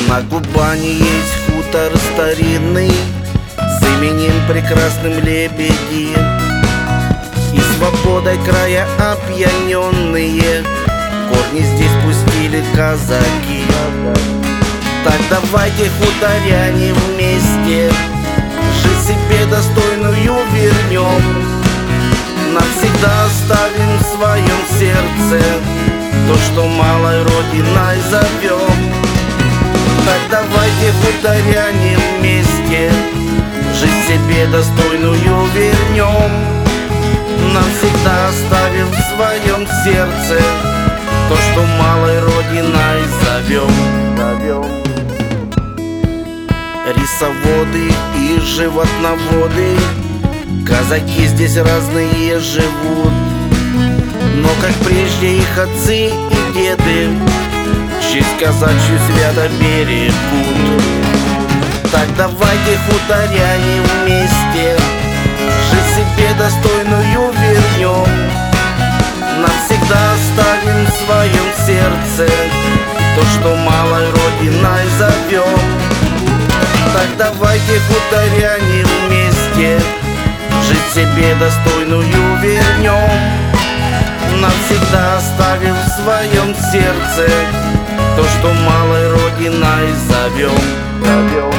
На Кубани есть хутор старинный с именем прекрасным Лебеди, и свободой края опьяненные корни здесь пустили казаки. Так давайте, хуторяне, вместе жизнь себе достойную вернем, навсегда оставим в своем сердце то, что малой родиной зовем. Так давайте, хуторяне, вместе жизнь себе достойную вернем, навсегда оставим в своем сердце то, что малой родиной зовем. Рисоводы и животноводы, казаки здесь разные живут, но как прежде их отцы и деды честь казачью свято берегут. Так давайте, хуторяне, вместе жизнь себе достойную вернем, навсегда оставим в своем сердце то, что малой родиной зовем. Так давайте, хуторяне, вместе жизнь себе достойную вернем, навсегда оставим в своем сердце то, что малой родиной зовем.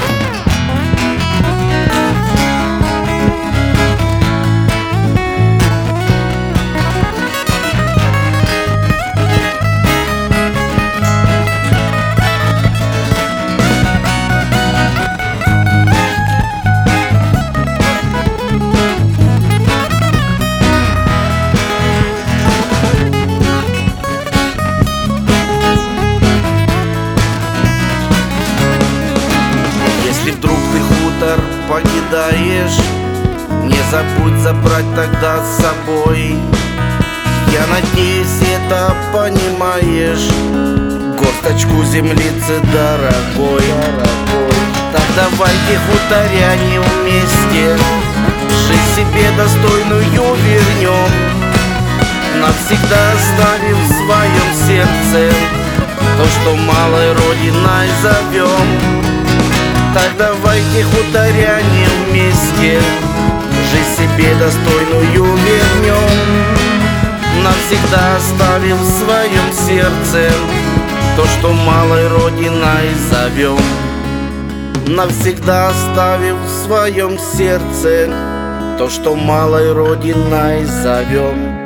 Если вдруг ты хутор покидаешь, не забудь забрать тогда с собой. Я надеюсь, это понимаешь, горсточку землицы дорогой. Так давайте, хуторяне, вместе жизнь себе достойную вернем, навсегда оставим в своем сердце то, что малой родиной зовем. Так давайте, хуторяне, вместе жизнь себе достойную вернем, навсегда оставим в своем сердце то, что малой родиной зовем. Навсегда оставим в своем сердце то, что малой родиной зовем.